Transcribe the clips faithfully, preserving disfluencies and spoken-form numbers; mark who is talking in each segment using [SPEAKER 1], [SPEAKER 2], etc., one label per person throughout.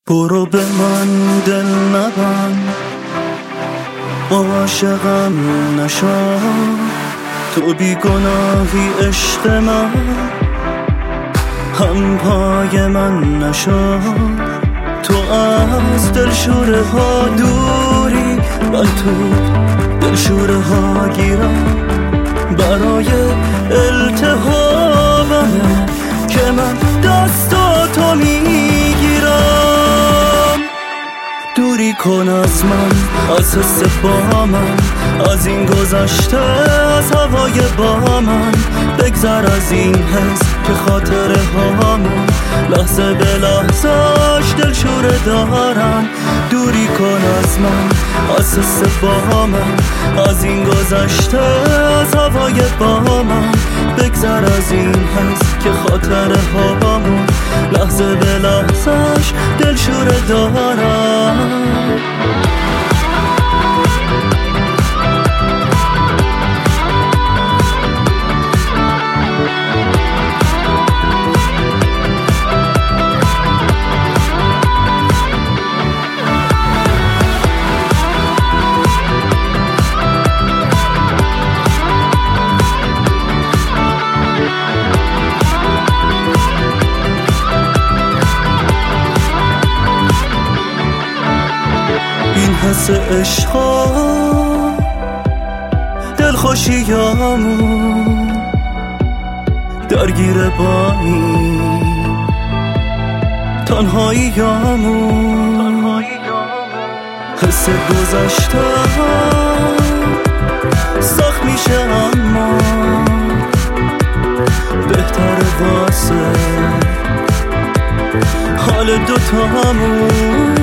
[SPEAKER 1] برو به من دل نبند، عاشقم نشو، تو بی گناهی عشق من، هم پای من نشو. تو از دلشوره ها دوری، من تو دلشوره ها گیرم، برای التهابمه که من دستاتو میگیرم. دوری کن از من، از حس با من، از این گذشته، از هوای با من. بگذر از این حس که خاطره هامون لحظه به لحظهش دلشوره دارن. دوری کن از من، از حس با من، از این گذشته، از هوای با من. بگذر از این حس که خاطره هامون لحظه به لحظهش دلشوره دارن. این حس عشقا دلخوشیامون درگیر با این تنهاییامون. حس گذشته سخت میشه اما بهتر واسه حال دوتامون.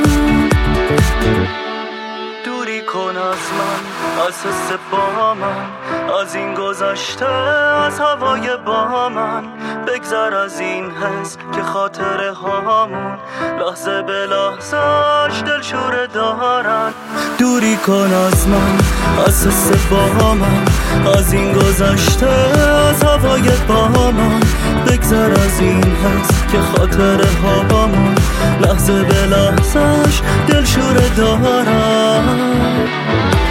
[SPEAKER 1] دوری کن از من، از حس با من، از این گذشته، از هوای با من. بگذر از این حس که خاطره هامون لحظه به لحظهش دلشوره دارن. دوری کن از من، از حس با من، از این گذشته، از هوای با من. بگذر از این حس که خاطره هامون لحظه به لحظهش دلشوره دارن.